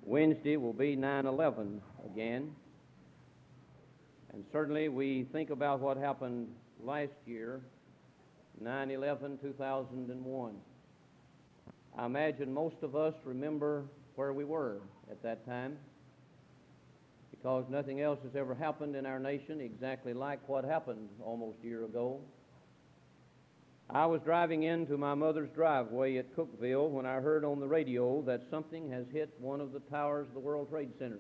Wednesday will be 9/11 again. And certainly we think about what happened last year, 9/11, 2001. I imagine most of us remember where we were at that time, because nothing else has ever happened in our nation exactly like what happened almost a year ago. I was driving into my mother's driveway at Cookeville when I heard on the radio that something has hit one of the towers of the World Trade Center.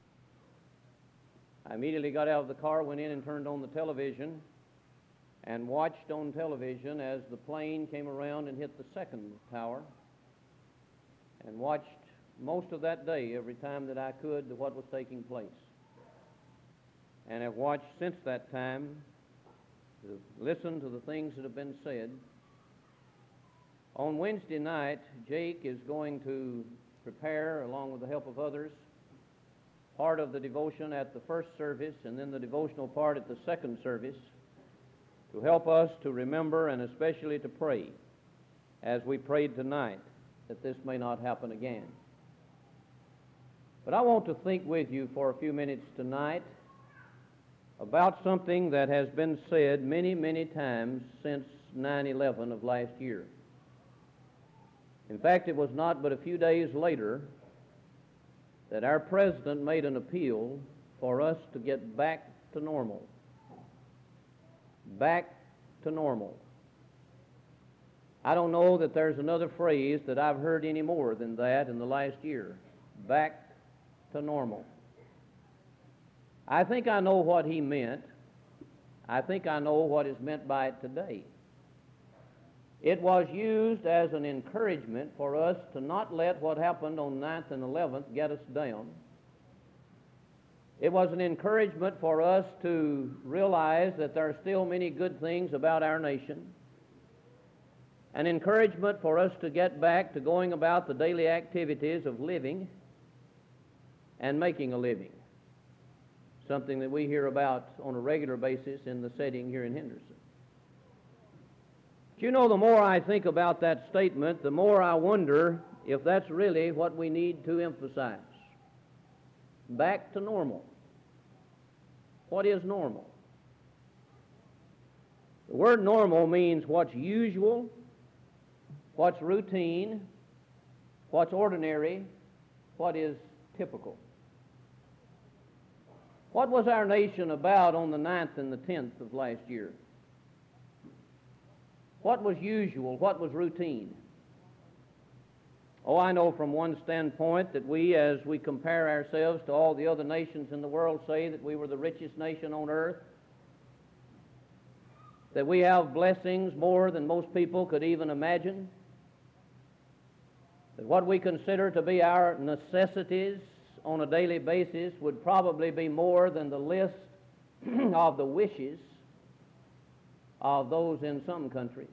I immediately got out of the car, went in and turned on the television, and watched on television as the plane came around and hit the second tower, and watched most of that day, every time that I could, what was taking place. And have watched since that time, to listen to the things that have been said. On Wednesday night, Jake is going to prepare, along with the help of others, part of the devotion at the first service and then the devotional part at the second service, to help us to remember and especially to pray, as we prayed tonight, that this may not happen again. But I want to think with you for a few minutes tonight about something that has been said many, many times since 9/11 of last year. In fact, it was not but a few days later that our president made an appeal for us to get back to normal. Back to normal. I don't know that there's another phrase that I've heard any more than that in the last year. Back to normal. I think I know what he meant. I think I know what is meant by it today. It was used as an encouragement for us to not let what happened on 9th and 11th get us down. It was an encouragement for us to realize that there are still many good things about our nation. An encouragement for us to get back to going about the daily activities of living and making a living. Something that we hear about on a regular basis in the setting here in Henderson. But you know, the more I think about that statement, the more I wonder if that's really what we need to emphasize. Back to normal. What is normal? The word normal means what's usual, what's routine, what's ordinary, what is typical. What was our nation about on the 9th and the 10th of last year? What was usual? What was routine? Oh, I know from one standpoint that we, as we compare ourselves to all the other nations in the world, say that we were the richest nation on earth, that we have blessings more than most people could even imagine, that what we consider to be our necessities on a daily basis would probably be more than the list of the wishes of those in some countries.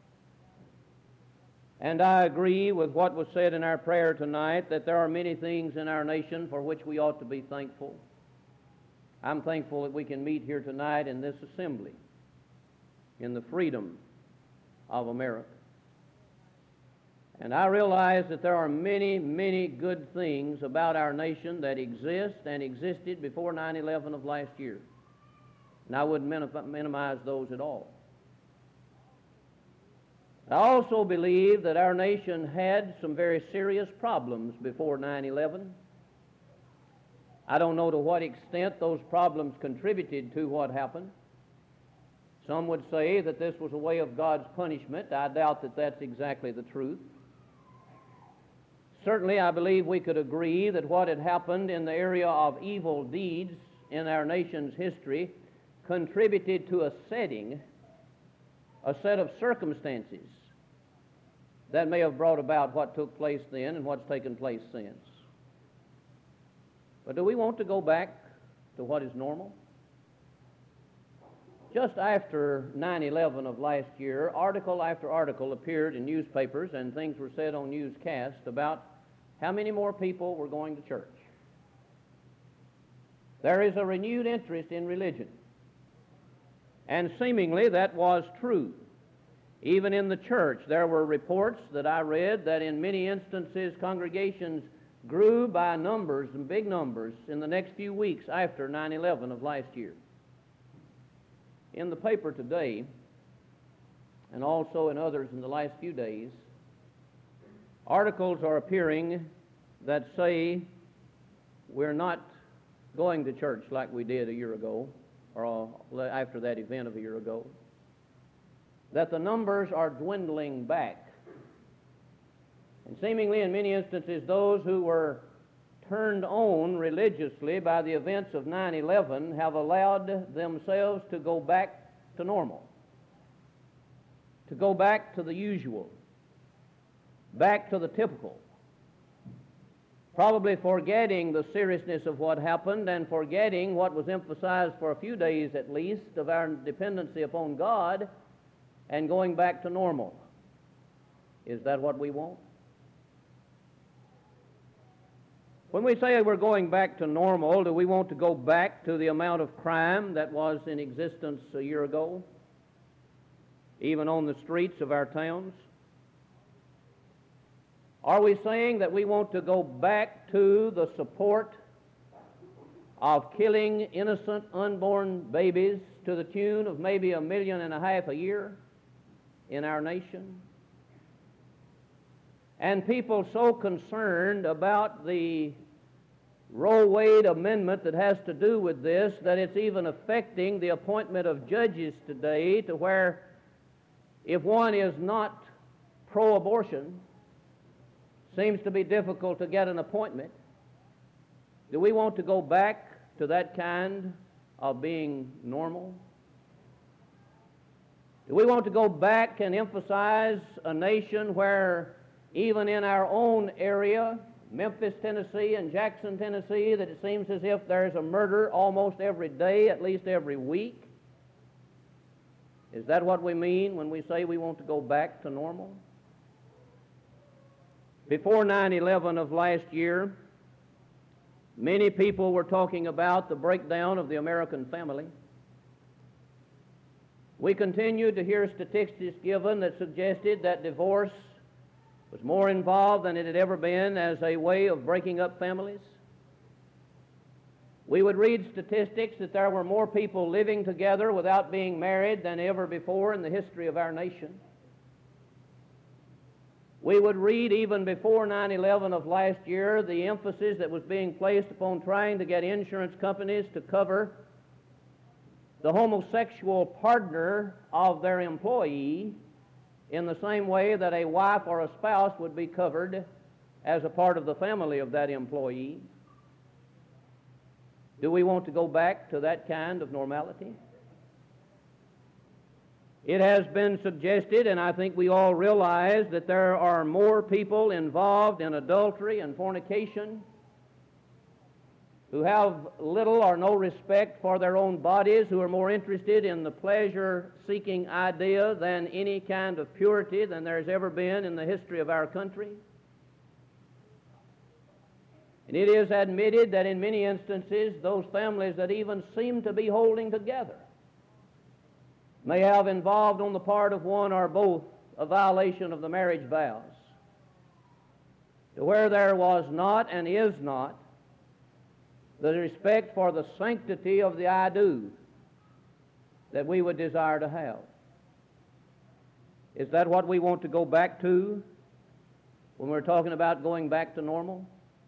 And I agree with what was said in our prayer tonight, that there are many things in our nation for which we ought to be thankful. I'm thankful that we can meet here tonight in this assembly, in the freedom of America. And I realize that there are many, many good things about our nation that exist and existed before 9/11 of last year. And I wouldn't minimize those at all. I also believe that our nation had some very serious problems before 9/11. I don't know to what extent those problems contributed to what happened. Some would say that this was a way of God's punishment. I doubt that that's exactly the truth. Certainly, I believe we could agree that what had happened in the area of evil deeds in our nation's history contributed to a set of circumstances that may have brought about what took place then and what's taken place since. But do we want to go back to what is normal? Just after 9/11 of last year, article after article appeared in newspapers and things were said on newscasts about how many more people were going to church. There is a renewed interest in religion, and seemingly that was true. Even in the church, there were reports that I read that in many instances congregations grew by numbers and big numbers in the next few weeks after 9/11 of last year. In the paper today, and also in others in the last few days, articles are appearing that say we're not going to church like we did a year ago, or after that event of a year ago, that the numbers are dwindling back. And seemingly in many instances, those who were turned on religiously by the events of 9/11 have allowed themselves to go back to normal, to go back to the usual, back to the typical, probably forgetting the seriousness of what happened and forgetting what was emphasized for a few days at least of our dependency upon God, and going back to normal. Is that what we want? When we say we're going back to normal, do we want to go back to the amount of crime that was in existence a year ago, even on the streets of our towns? Are we saying that we want to go back to the support of killing innocent unborn babies to the tune of maybe 1.5 million a year in our nation? And people so concerned about the Roe Wade amendment that has to do with this that it's even affecting the appointment of judges today, to where if one is not pro-abortion, seems to be difficult to get an appointment. Do we want to go back to that kind of being normal? Do we want to go back and emphasize a nation where even in our own area, Memphis, Tennessee, and Jackson, Tennessee, that it seems as if there's a murder almost every day, at least every week? Is that what we mean when we say we want to go back to normal? Before 9/11 of last year, many people were talking about the breakdown of the American family. We continued to hear statistics given that suggested that divorce was more involved than it had ever been as a way of breaking up families. We would read statistics that there were more people living together without being married than ever before in the history of our nation. We would read even before 9/11 of last year the emphasis that was being placed upon trying to get insurance companies to cover the homosexual partner of their employee in the same way that a wife or a spouse would be covered as a part of the family of that employee. Do we want to go back to that kind of normality? It has been suggested, and I think we all realize, that there are more people involved in adultery and fornication who have little or no respect for their own bodies, who are more interested in the pleasure-seeking idea than any kind of purity than there's ever been in the history of our country. And it is admitted that in many instances, those families that even seem to be holding together may have involved on the part of one or both a violation of the marriage vows, to where there was not and is not the respect for the sanctity of the I do that we would desire to have. Is that what we want to go back to when we're talking about going back to normal?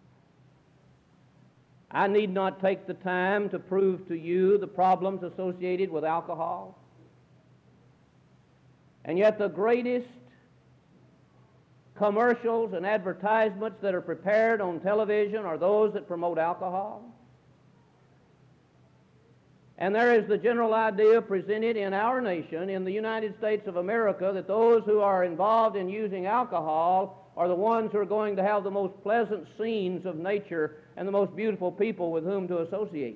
I need not take the time to prove to you the problems associated with alcohol. And yet the greatest commercials and advertisements that are prepared on television are those that promote alcohol. And there is the general idea presented in our nation, in the United States of America, that those who are involved in using alcohol are the ones who are going to have the most pleasant scenes of nature and the most beautiful people with whom to associate.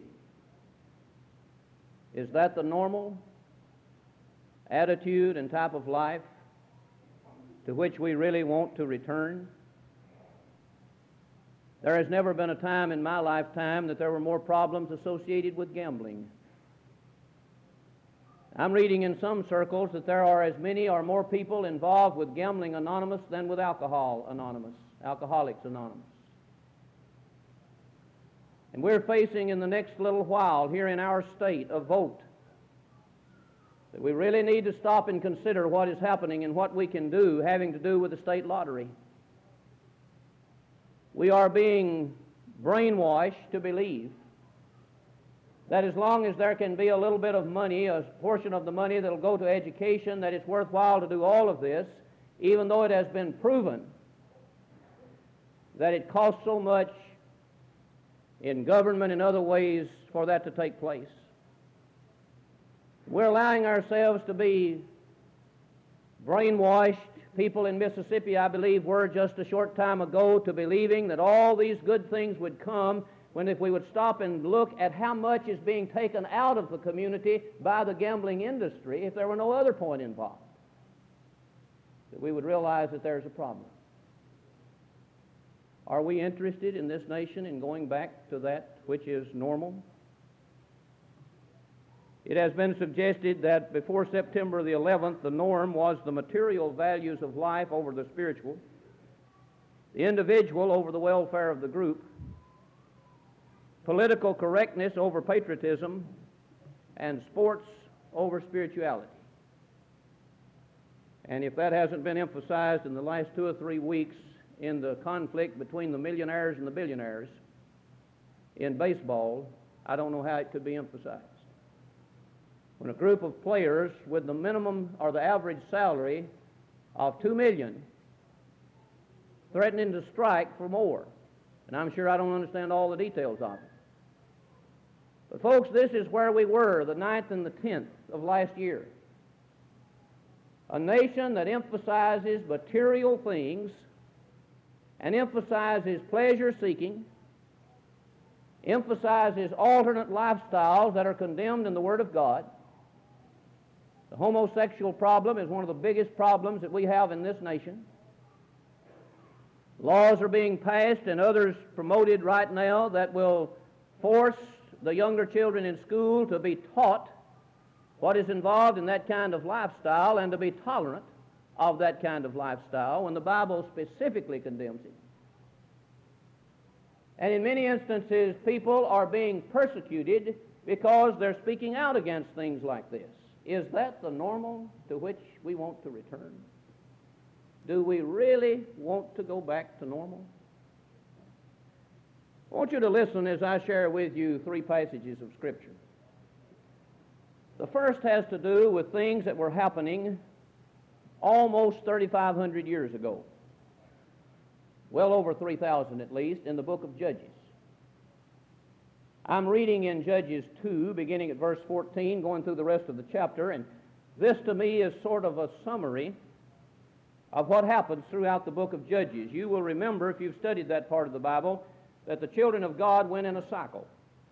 Is that the normal attitude and type of life to which we really want to return? There has never been a time in my lifetime that there were more problems associated with gambling. I'm reading in some circles that there are as many or more people involved with Gambling Anonymous than with Alcoholics Anonymous. And we're facing in the next little while here in our state a vote that we really need to stop and consider what is happening and what we can do having to do with the state lottery. We are being brainwashed to believe that as long as there can be a little bit of money, a portion of the money that will go to education, that it's worthwhile to do all of this, even though it has been proven that it costs so much in government and other ways for that to take place. We're allowing ourselves to be brainwashed. People in Mississippi, I believe, were just a short time ago to believing that all these good things would come when if we would stop and look at how much is being taken out of the community by the gambling industry, if there were no other point involved, that we would realize that there's a problem. Are we interested in this nation in going back to that which is normal? It has been suggested that before September the 11th, the norm was the material values of life over the spiritual, the individual over the welfare of the group, political correctness over patriotism, and sports over spirituality. And if that hasn't been emphasized in the last 2 or 3 weeks in the conflict between the millionaires and the billionaires in baseball, I don't know how it could be emphasized. When a group of players with the minimum or the average salary of $2 million threatening to strike for more, and I'm sure I don't understand all the details of it. But folks, this is where we were the 9th and the 10th of last year. A nation that emphasizes material things and emphasizes pleasure-seeking, emphasizes alternate lifestyles that are condemned in the Word of God. The homosexual problem is one of the biggest problems that we have in this nation. Laws are being passed and others promoted right now that will force the younger children in school to be taught what is involved in that kind of lifestyle and to be tolerant of that kind of lifestyle when the Bible specifically condemns it. And in many instances, people are being persecuted because they're speaking out against things like this. Is that the normal to which we want to return? Do we really want to go back to normal? I want you to listen as I share with you 3 passages of Scripture. The first has to do with things that were happening almost 3,500 years ago. Well over 3,000 at least, in the book of Judges. I'm reading in Judges 2, beginning at verse 14, going through the rest of the chapter, and this to me is sort of a summary of what happens throughout the book of Judges. You will remember, if you've studied that part of the Bible, that the children of God went in a cycle.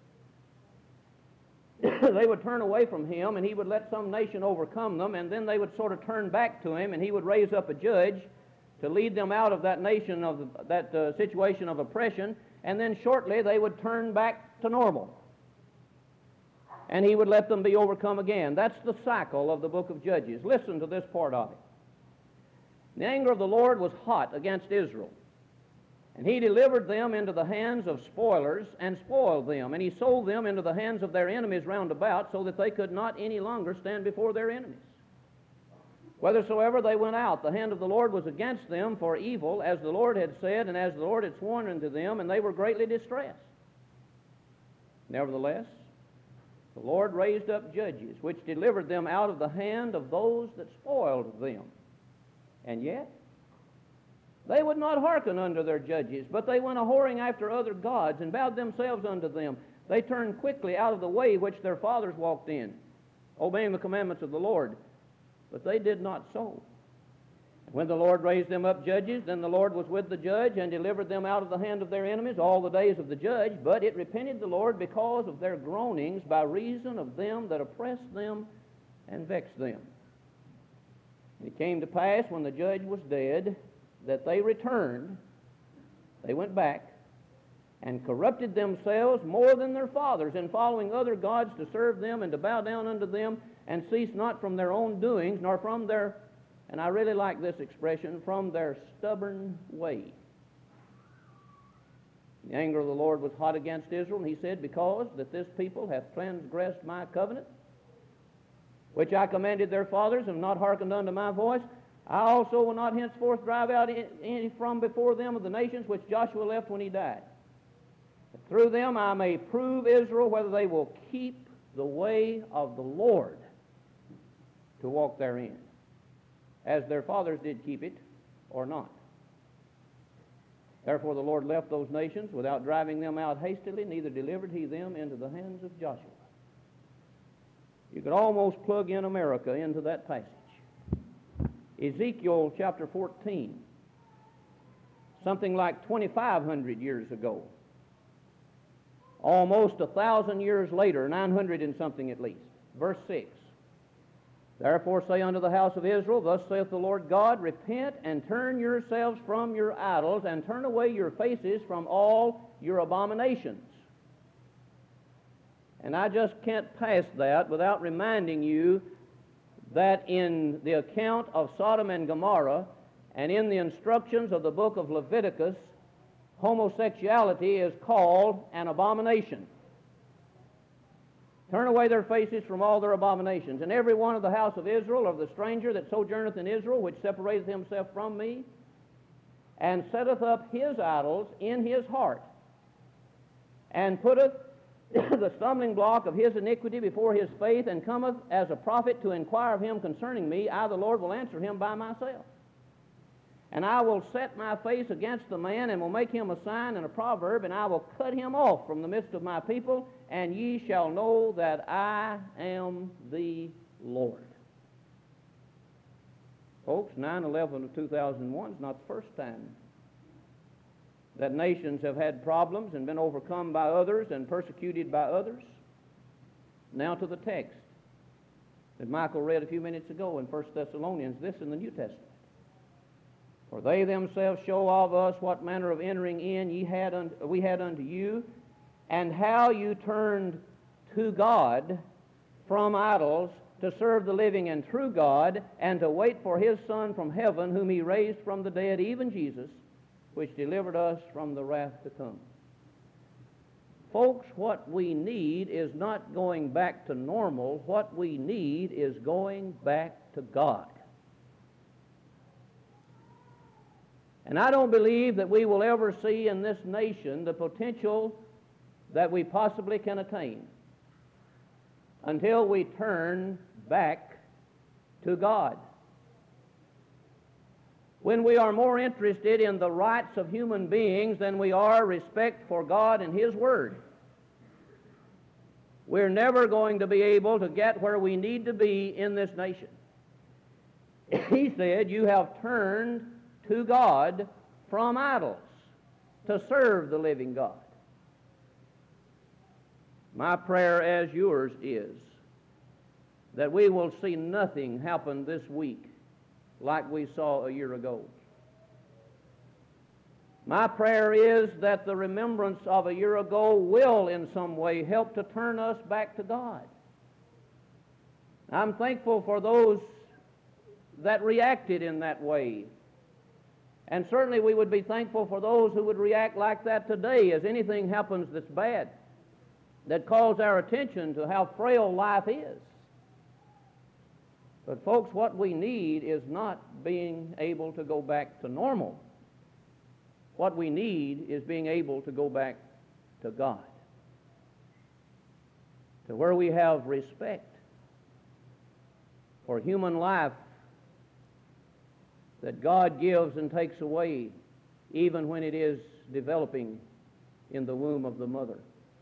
They would turn away from him, and he would let some nation overcome them, and then they would sort of turn back to him, and he would raise up a judge to lead them out of that nation, of that situation of oppression, and then shortly they would turn back to normal. And he would let them be overcome again. That's the cycle of the book of Judges. Listen to this part of it. The anger of the Lord was hot against Israel, and he delivered them into the hands of spoilers and spoiled them, and he sold them into the hands of their enemies round about, so that they could not any longer stand before their enemies. Whithersoever they went out, the hand of the Lord was against them for evil, as the Lord had said, and as the Lord had sworn unto them, and they were greatly distressed. Nevertheless, the Lord raised up judges, which delivered them out of the hand of those that spoiled them. And yet, they would not hearken unto their judges, but they went a-whoring after other gods, and bowed themselves unto them. They turned quickly out of the way which their fathers walked in, obeying the commandments of the Lord. But they did not so. When the Lord raised them up judges, then the Lord was with the judge, and delivered them out of the hand of their enemies all the days of the judge. But it repented the Lord because of their groanings, by reason of them that oppressed them and vexed them. And it came to pass, when the judge was dead, that they returned, they went back, and corrupted themselves more than their fathers, in following other gods to serve them and to bow down unto them, and ceased not from their own doings, nor from their, and I really like this expression, from their stubborn way. The anger of the Lord was hot against Israel, and he said, because that this people hath transgressed my covenant, which I commanded their fathers, and have not hearkened unto my voice, I also will not henceforth drive out any from before them of the nations which Joshua left when he died. But through them I may prove Israel whether they will keep the way of the Lord to walk therein, as their fathers did keep it, or not. Therefore the Lord left those nations without driving them out hastily, neither delivered he them into the hands of Joshua. You could almost plug in America into that passage. Ezekiel chapter 14, something like 2,500 years ago, almost 1,000 years later, 900 and something at least. Verse 6, therefore say unto the house of Israel, thus saith the Lord God, repent and turn yourselves from your idols, and turn away your faces from all your abominations. And I just can't pass that without reminding you that in the account of Sodom and Gomorrah and in the instructions of the book of Leviticus, homosexuality is called an abomination. Turn away their faces from all their abominations. And every one of the house of Israel, of the stranger that sojourneth in Israel, which separateth himself from me, and setteth up his idols in his heart, and putteth the stumbling block of his iniquity before his faith, and cometh as a prophet to inquire of him concerning me, I, the Lord, will answer him by myself. And I will set my face against the man, and will make him a sign and a proverb, and I will cut him off from the midst of my people, and ye shall know that I am the Lord. Folks, 9/11 of 2001 is not the first time that nations have had problems and been overcome by others and persecuted by others. Now to the text that Michael read a few minutes ago in 1 Thessalonians, this in the New Testament. For they themselves show of us what manner of entering in we had unto you, and how you turned to God from idols to serve the living and true God, and to wait for his Son from heaven, whom he raised from the dead, even Jesus, which delivered us from the wrath to come. Folks, what we need is not going back to normal. What we need is going back to God. And I don't believe that we will ever see in this nation the potential that we possibly can attain until we turn back to God. When we are more interested in the rights of human beings than we are respect for God and his Word, we're never going to be able to get where we need to be in this nation. He said, you have turned to God from idols to serve the living God. My prayer, as yours, is that we will see nothing happen this week like we saw a year ago. My prayer is that the remembrance of a year ago will in some way help to turn us back to God. I'm thankful for those that reacted in that way. And certainly we would be thankful for those who would react like that today as anything happens that's bad, that calls our attention to how frail life is. But folks, what we need is not being able to go back to normal. What we need is being able to go back to God, to where we have respect for human life that God gives and takes away even when it is developing in the womb of the mother,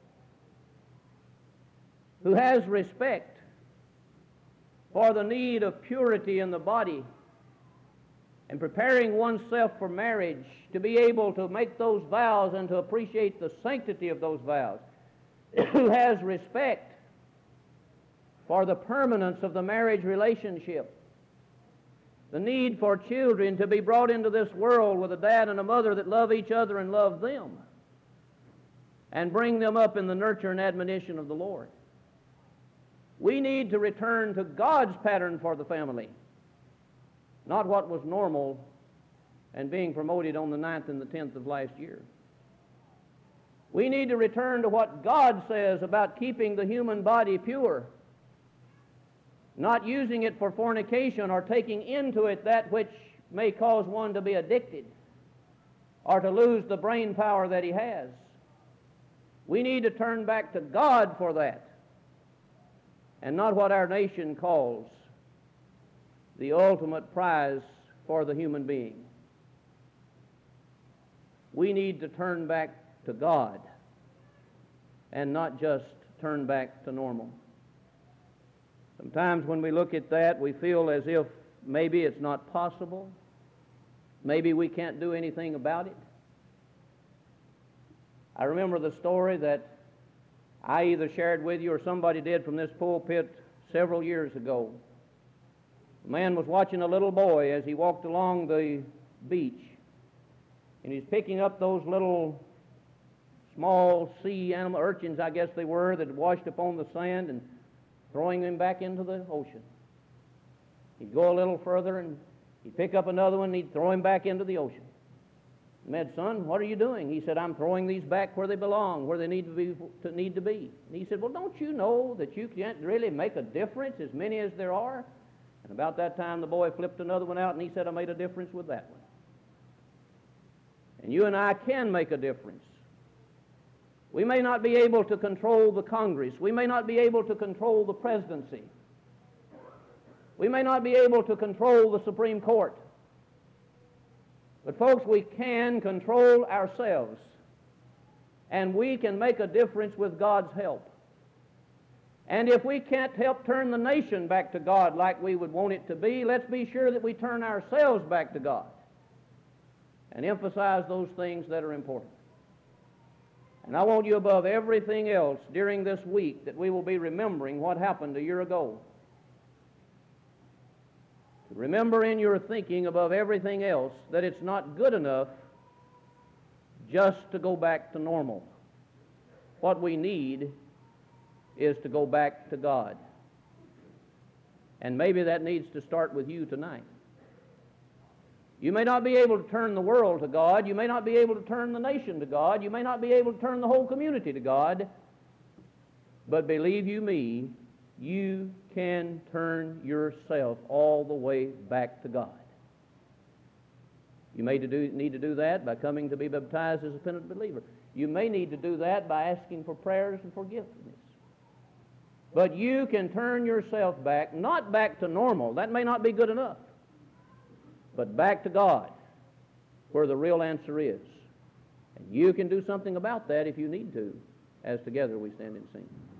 who has respect for the need of purity in the body and preparing oneself for marriage, to be able to make those vows and to appreciate the sanctity of those vows, who has respect for the permanence of the marriage relationship, the need for children to be brought into this world with a dad and a mother that love each other and love them, and bring them up in the nurture and admonition of the Lord. We need to return to God's pattern for the family, not what was normal and being promoted on the 9th and the 10th of last year. We need to return to what God says about keeping the human body pure, not using it for fornication or taking into it that which may cause one to be addicted or to lose the brain power that he has. We need to turn back to God for that, and not what our nation calls the ultimate prize for the human being. We need to turn back to God and not just turn back to normal. Sometimes when we look at that, we feel as if maybe it's not possible. Maybe we can't do anything about it. I remember the story that I either shared with you or somebody did from this pulpit several years ago. A man was watching a little boy as he walked along the beach, and he's picking up those little small sea animal urchins, I guess they were, that had washed upon the sand, and throwing them back into the ocean. He'd go a little further and he'd pick up another one and he'd throw him back into the ocean. The man, son, what are you doing? He said, I'm throwing these back where they belong, where they need to be. And he said, well, don't you know that you can't really make a difference, as many as there are? And about that time the boy flipped another one out and he said, I made a difference with that one. And you and I can make a difference. We may not be able to control the Congress. We may not be able to control the presidency. We may not be able to control the Supreme Court. But folks, we can control ourselves, and we can make a difference with God's help. And if we can't help turn the nation back to God like we would want it to be, let's be sure that we turn ourselves back to God and emphasize those things that are important. And I want you above everything else during this week that we will be remembering what happened a year ago. Remember in your thinking above everything else that it's not good enough just to go back to normal. What we need is to go back to God. And maybe that needs to start with you tonight. You may not be able to turn the world to God. You may not be able to turn the nation to God. You may not be able to turn the whole community to God. But believe you me, you can turn yourself all the way back to God. You may need to do that by coming to be baptized as a penitent believer. You may need to do that by asking for prayers and forgiveness. But you can turn yourself back, not back to normal. That may not be good enough. But back to God, where the real answer is. And you can do something about that if you need to, as together we stand and sing.